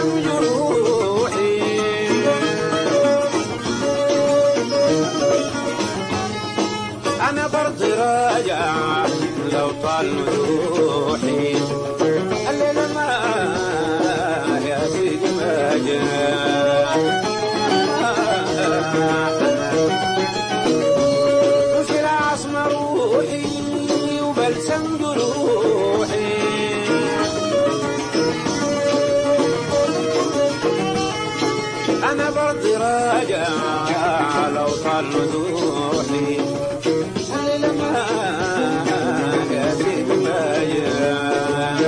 بلسم جروحي أنا برضي راجع لو طال مجروحي الليلة ما يا سيدي ما جاء وفي عصم روحي وبلسم جروحي أنا برضي راجع لو طال مجروحي الليلة ما يا سيدي ما جاء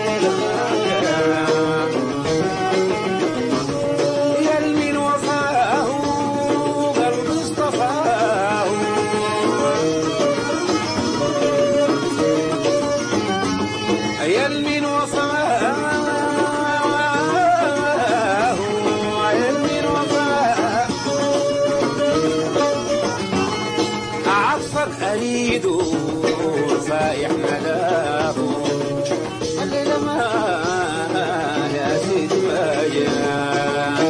يا المين وفاه قلبي اصطفاه يا المين وفاه يا المين وفاه عطفك أريد فايح ملاه الليلة ما يا سيدي ما جاء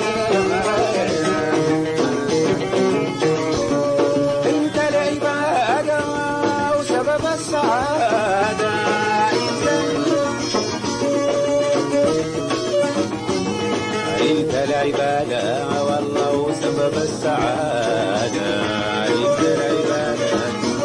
انت العبادة وسبب السعادة انت العبادة والله وسبب السعادة انت العبادة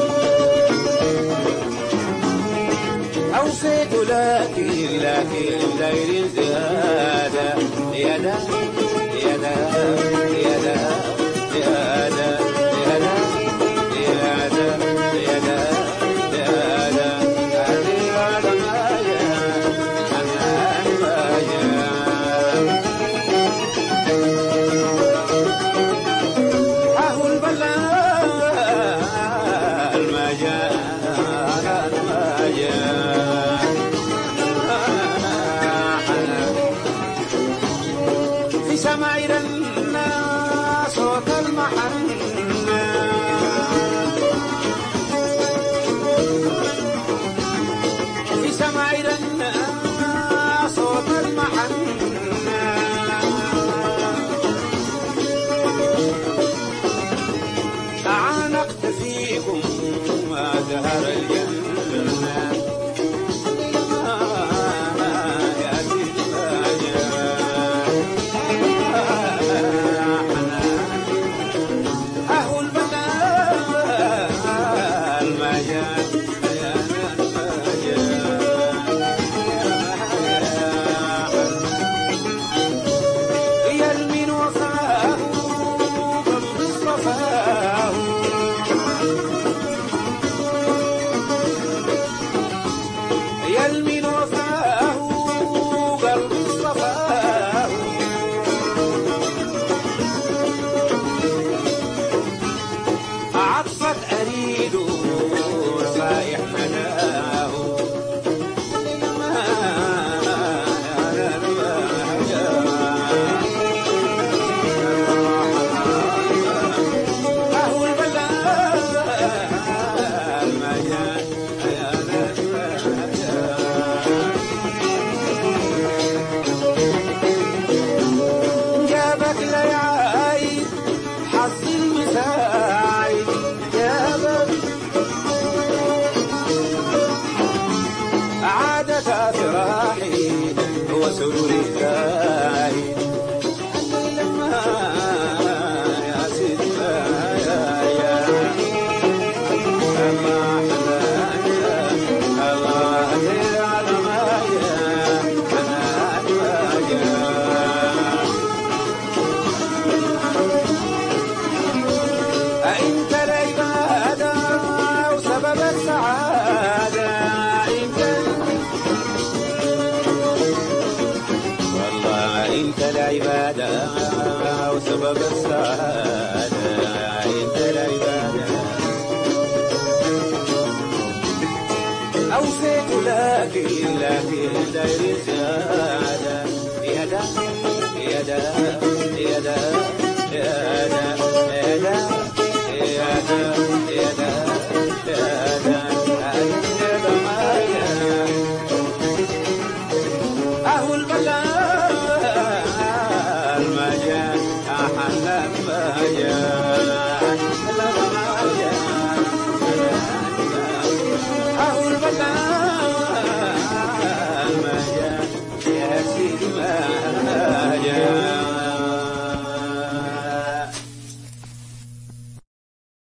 أوصيت لكن غير زيادة يا دا يا دا يا دا يا دا يا دا يا دا يا دا يا دا هذه ما جاء أنا ما جاء أهو البلال ما جاء ما جاء في سماير الناس صوت المحنة في سماير الناس صوت المحنة تعانقت فيكم وزهر الجنة يا سيدي ما جاء أهو البلال ما جاء يا ما جاء يا المين وفاه قلبي اصطفاه يا المين وفاه قلبي اصطفاه عطفك أريد فايح مناه ما أنا ما جاء أهو البلال ما جاء أنا ما جاء جابك ليعايد حظي المساعد جابك عادة فراحي وسروري زايد الليلة ما يا سيدي ما يا الله الله على ما يا أنا ما جاء أنت العبادة وسبب السعادة والله أنت العبادة وسبب السعادة أنت العبادة أوصيت لكن داير زيادة يا دا يا دا يا دا يا دا يا دا